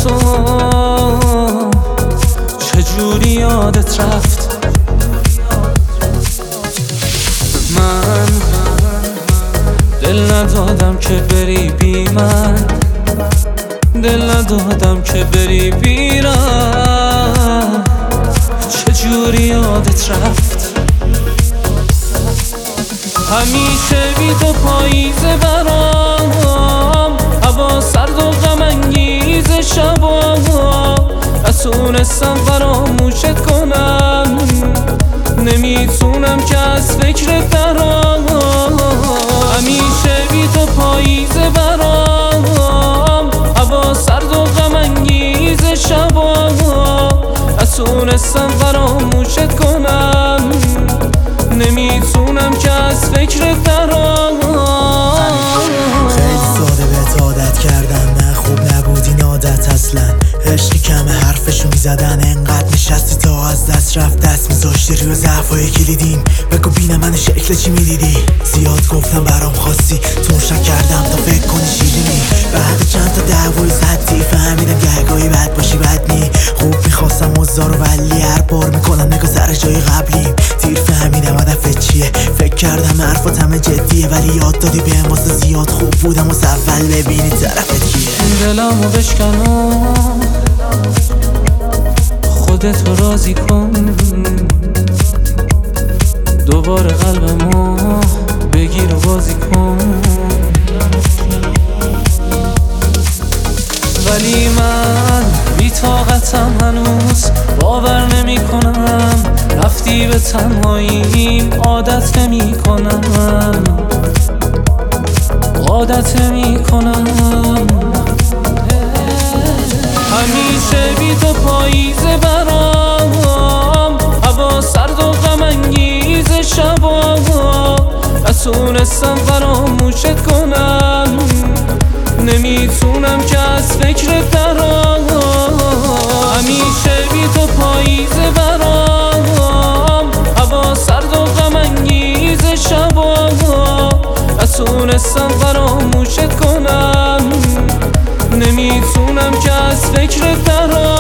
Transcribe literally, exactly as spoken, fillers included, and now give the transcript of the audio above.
تو چجوری یادت رفت. من دل ندادم که بری بی من، دل ندادم که بری بیرم. چجوری یادت رفت. همیشه بی تو پاییزه برام، هوا سرد و غم انگیز شبا، نتونستم فراموشت کنم، نمیتونم که از فکرت درام. همیشه بی تو پاییزه برام، هوا سرد و غم انگیز شبا، نتونستم فراموشت کنم، نمیتونم که از فکرت درام. خیلی ساده بهت عادت کردم، نه خوب نبود این عادت اصلا. عشقی کمه حرفشو میزدن، انقدر نشستی تا از دست رفت. دست میذاشتی روی ضعفای کلیدیم، بگو بینم منو شکل چی میدیدی. زیاد گفتم برام خواستی، تونشم کردم تا فکر کنی شیرینی. بعد چند تا دعوای زدی فهمیدم گهگاهی بد باشی بد نی. خوب میخواستم مزدارو ولی هر بار میکنم نگاه سر جای قبلیم. دیر فهمیدم هدفت چیه، فکر کردم حرفات همه جدیه، ولی یاد دادی بهم واسه زیاد خوب بودم واسه اول ببینی طرفت کیه. دلمو بشکنم خودتو راضی کن، دوباره قلبمو بگیر و بازی کن. ولی من بی طاقتم هنوز، باور نمی کنم رفتی به تنهاییم. عادت نمی کنم، عادت نمی کنم. همیشه بی تو پاییزه برام، هوا سرد و غم انگیز شبا، نتونستم فراموشت کنم، نمیتونم که از فکرت درام. همیشه بی تو پاییزه برام، هوا سرد و غم انگیز شبا، نتونستم فراموشت کنم، نمیتونم که از فکرت درام.